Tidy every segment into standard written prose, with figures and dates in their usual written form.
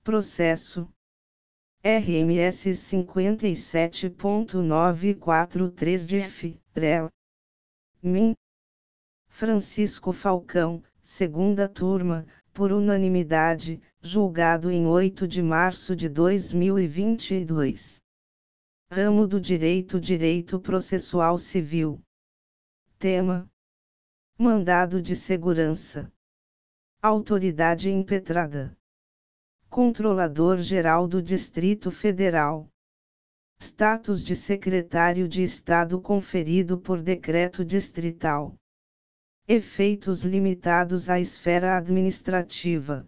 Processo RMS 57.943-DF, REL. MIN. Francisco Falcão, segunda turma, por unanimidade, julgado em 8 de março de 2022. Ramo do Direito Processual Civil. Tema: Mandado de segurança. Autoridade impetrada: Controlador-Geral do Distrito Federal. Status de Secretário de Estado conferido por Decreto Distrital. Efeitos limitados à esfera administrativa.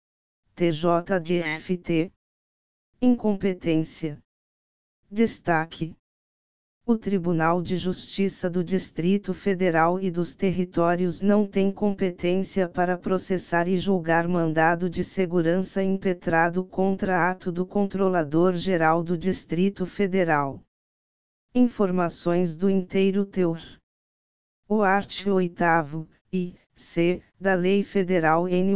TJDFT. Incompetência. Destaque: o Tribunal de Justiça do Distrito Federal e dos Territórios não tem competência para processar e julgar mandado de segurança impetrado contra ato do Controlador-Geral do Distrito Federal. Informações do inteiro teor. O art. 8º, I, C, da Lei Federal N.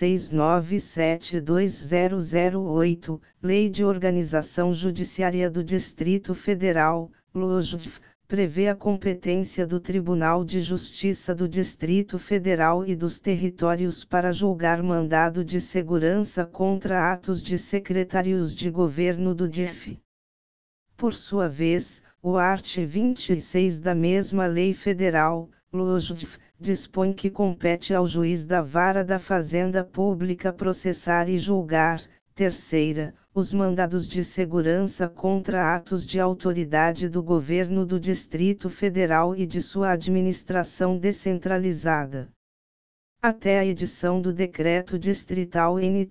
1169720008, Lei de Organização Judiciária do Distrito Federal, LOJF, prevê a competência do Tribunal de Justiça do Distrito Federal e dos Territórios para julgar mandado de segurança contra atos de secretários de governo do DF. Por sua vez, o art. 26 da mesma Lei Federal, LOJF, dispõe que compete ao juiz da Vara da Fazenda Pública processar e julgar, terceira, os mandados de segurança contra atos de autoridade do governo do Distrito Federal e de sua administração descentralizada. Até a edição do Decreto Distrital N.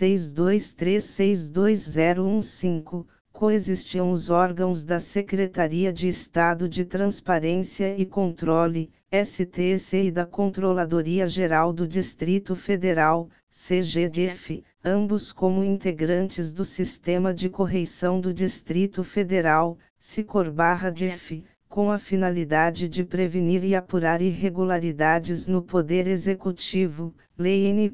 3623620015, coexistiam os órgãos da Secretaria de Estado de Transparência e Controle, STC, e da Controladoria Geral do Distrito Federal, CGDF, ambos como integrantes do Sistema de Correição do Distrito Federal, SICOR/DF, com a finalidade de prevenir e apurar irregularidades no Poder Executivo, Lei N.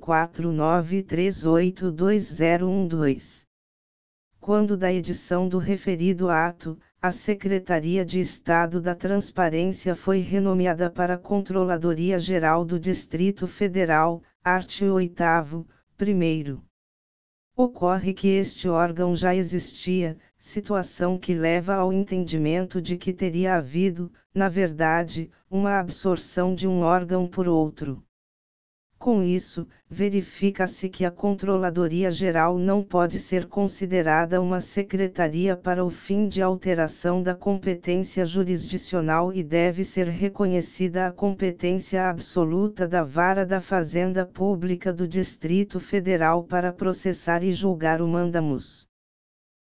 49382012. Quando da edição do referido ato, a Secretaria de Estado da Transparência foi renomeada para Controladoria Geral do Distrito Federal, art. 8º, 1º. Ocorre que este órgão já existia, situação que leva ao entendimento de que teria havido, na verdade, uma absorção de um órgão por outro. Com isso, verifica-se que a Controladoria Geral não pode ser considerada uma secretaria para o fim de alteração da competência jurisdicional e deve ser reconhecida a competência absoluta da Vara da Fazenda Pública do Distrito Federal para processar e julgar o mandamus.